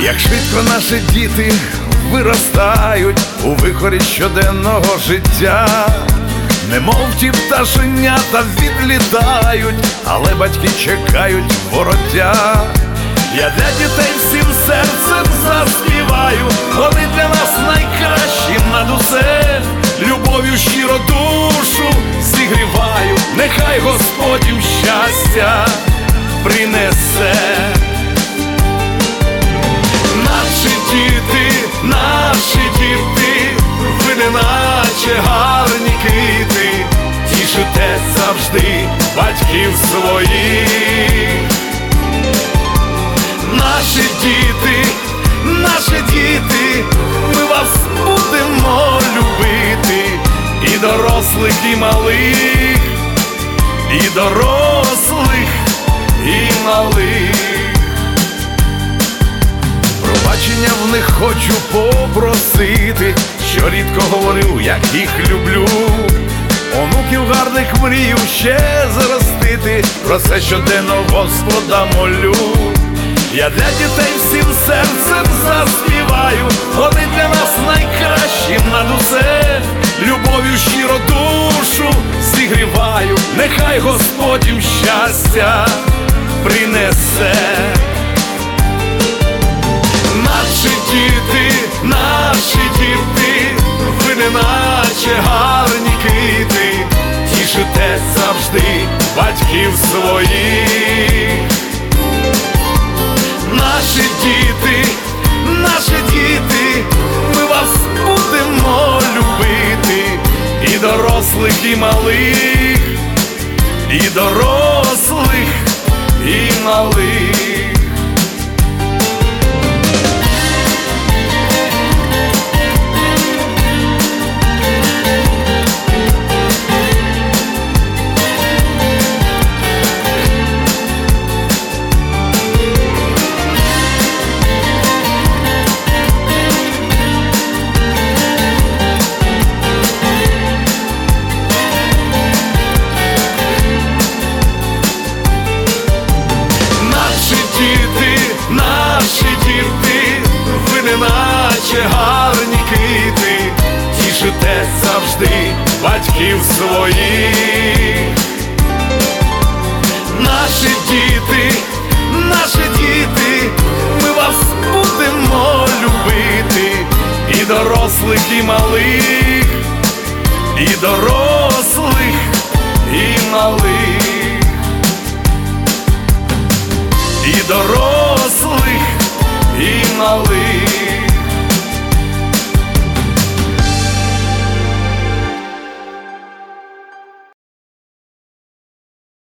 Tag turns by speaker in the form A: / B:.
A: Як швидко наші діти виростають у вихорі щоденного життя, немов ті пташенята відлітають, але батьки чекають вороття. Я для дітей всім серцем заспіваю, вони для нас найкращі над усе. Любов'ю щиро душу зігріваю, нехай Господь їм щастя принесе. Наші діти, ви неначе гарні квіти, тішите завжди батьків своїх. Наші діти, ми вас будемо любити, і дорослих, і малих, і дорослих, і малих. Пробачення в них хочу попросити, що рідко говорив, як їх люблю. Онуків гарних мрію ще зростити, про це щоденно Господа молю. Я для дітей всім серцем заспіваю, вони для нас найкращі над усе. Любов'ю щиро душу зігріваю, нехай Господь їм щастя принесе. Наші діти, ви неначе гарні квіти, тішите завжди батьків своїх. Наші діти, ми вас будемо любити, і дорослих, і малих, і дорослих, і малих. Неначе гарні квіти, тішите завжди батьків своїх. Наші діти, ми вас будемо любити, і дорослих, і малих, і дорослих, і малих, і дорослих, і малих.